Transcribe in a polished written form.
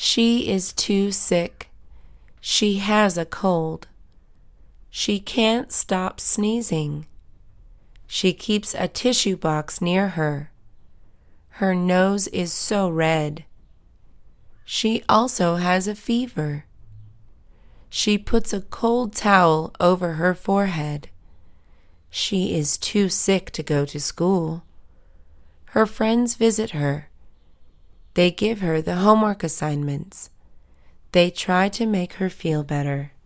She is too sick. She has a cold. She can't stop sneezing. She keeps a tissue box near her. Her nose is so red. She also has a fever. She puts a cold towel over her forehead. She is too sick to go to school. Her friends visit her. They give her the homework assignments. They try to make her feel better.